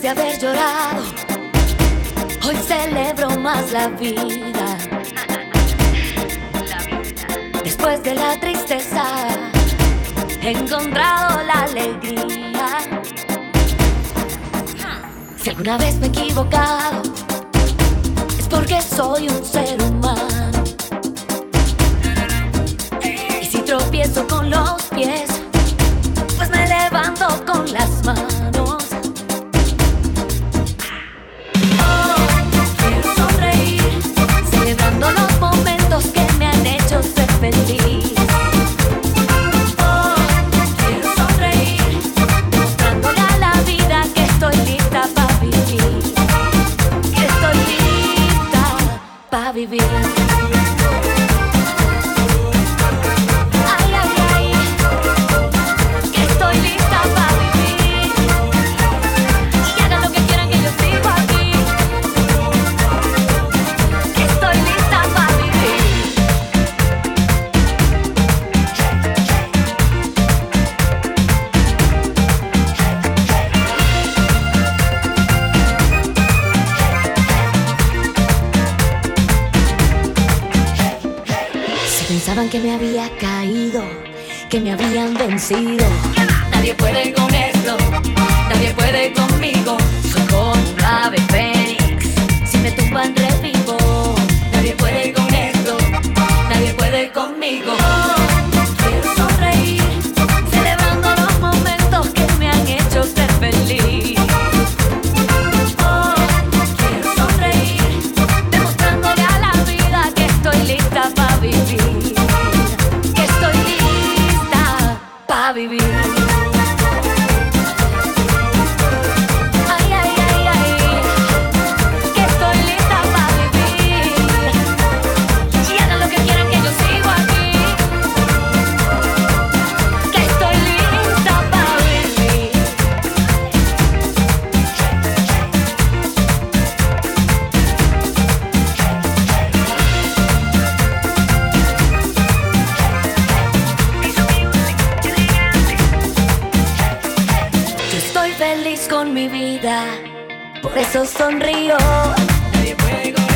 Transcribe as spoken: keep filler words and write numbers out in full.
de haber llorado, hoy celebro más la vida. Después de la tristeza, he encontrado la alegría. Si alguna vez me he equivocado, es porque soy un ser humano. Y si tropiezo con los pies, pues me levanto con las manos. Oh, quiero sonreír, celebrando los momentos que me han hecho ser feliz. Oh, quiero sonreír, demostrándole a la vida que estoy lista para vivir. Que estoy lista para vivir. Pensaban que me había caído, que me habían vencido. Nadie puede con esto, nadie puede conmigo. Soy como un ave fénix, si me tumban revivo. Nadie puede con esto, nadie puede conmigo. Quiero sonreír, celebrando los momentos que me han hecho ser feliz. Oh, quiero sonreír, demostrándole a la vida que estoy lista para vivir. Vivir. Ay, ay, ay, ay, que estoy lista para vivir. Y hagan lo que quieran que yo sigo aquí. Que estoy lista para vivir. Feliz con mi vida, por eso sonrío. Nadie puede con